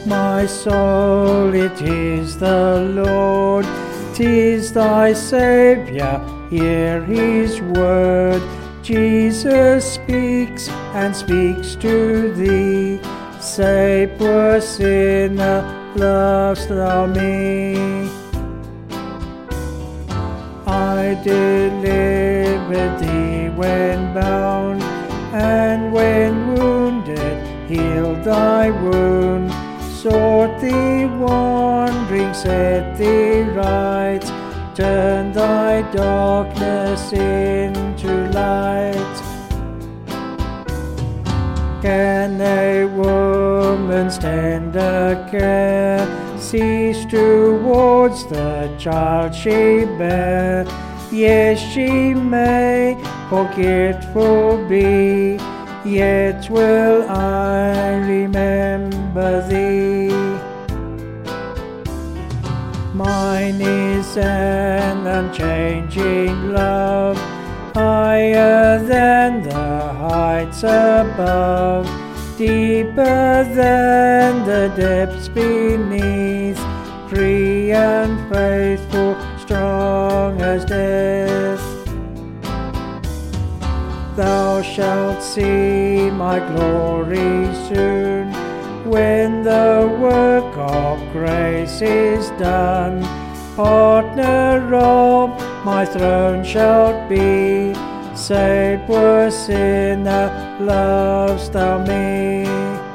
My soul, it is the Lord, 'tis thy Saviour, hear his word. Jesus speaks and speaks to thee, say, poor sinner, lovest thou me? I delivered thee when bound, and when wounded, healed thy wound. Sought thee wandering, set thee right, turn thy darkness into light. Can a woman's tender care cease towards the child she bare? Yes, she may forgetful be, yet will I remember thee. Mine is an unchanging love, higher than the heights above, deeper than the depths beneath, free and faithful, strong as death. Thou shalt see my glory soon, when the work of grace is done. Partner of my throne shalt be, say, poor sinner, lovest thou me?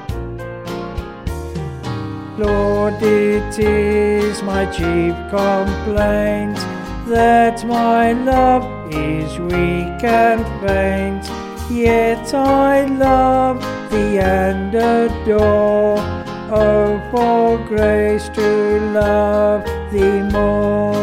Lord, it is my chief complaint, that my love is weak and faint. Yet I love thee and adore, oh, for grace to love thee more.